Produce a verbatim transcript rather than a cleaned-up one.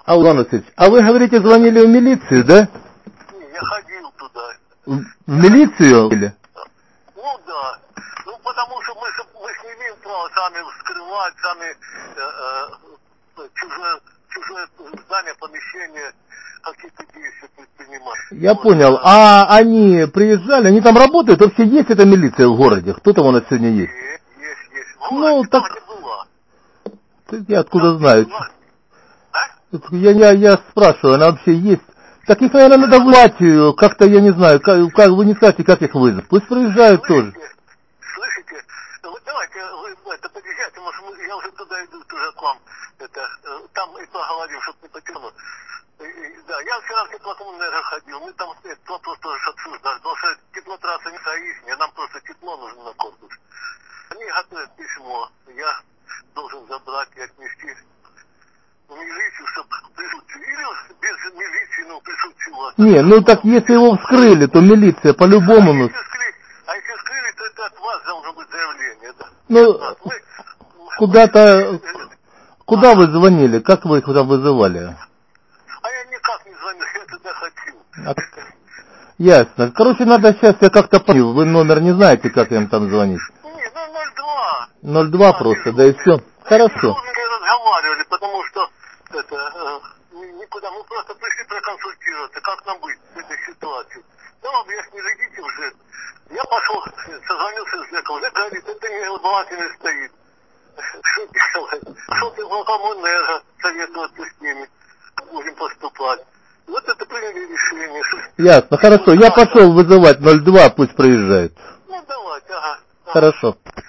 Иван Васильевич, а вы говорите, звонили в милицию, да? Я ходил туда. В, в милицию? Ну да. Ну потому что мы, мы ж не имеем права сами вскрывать, сами э, э, чужое, чужое здание, помещение, какие-то действия предпринимать. Я вот, понял. А... а они приезжали, они там работают? Вообще есть эта милиция в городе? Кто там у нас сегодня есть? Есть, есть, есть. В Ну, городе, так... там, где была. Я откуда Там, знаю? была. А? Я, я, я спрашиваю, она вообще есть? Так их, наверное, надо вызвать, как-то, я не знаю, как, как вы не скажете, как их вызвать. Пусть приезжают тоже. Слышите? Вы давайте, вы это подъезжайте, может, мы, я уже туда иду, тоже к вам. Это, там и поговорим, чтобы не потянуло. Да, я вчера в теплокоммунэнерго ходил, мы там этот вопрос тоже обсуждали, потому что теплотрасса не союзная, нам просто тепло нужно на корпус. Они готовят письмо, я должен забрать и отнести в милицию, чтобы присутствие. Или без милиции, ну, присутствие у вас. Не, ну так если его вскрыли, то милиция по-любому... А Ну... если вскрыли, а если вскрыли, то это от вас должно быть заявление, да? Ну, Мы, куда-то... мы, Куда вы звонили? Как вы их туда вызывали? А я никак не звоню, я туда хочу. А... Ясно. Короче, надо сейчас, я как-то понял, вы номер не знаете, как им там звонить? Не, ну ноль два. ноль два просто, да и все. Хорошо. Мы разговаривали, потому что это, э, никуда, мы просто пришли проконсультироваться, как нам быть в этой ситуации. Ну, объяснили, идите уже. Я пошел, созвонился с Леком, Лек говорит, это не балансе не стоит. Что делать? Что ты в коммунэнерго советоваться с ними, как будем поступать. Вот это приняли решение. Ясно, хорошо. Я пошел вызывать ноль два, пусть приезжает. Ну, давайте, ага. Хорошо.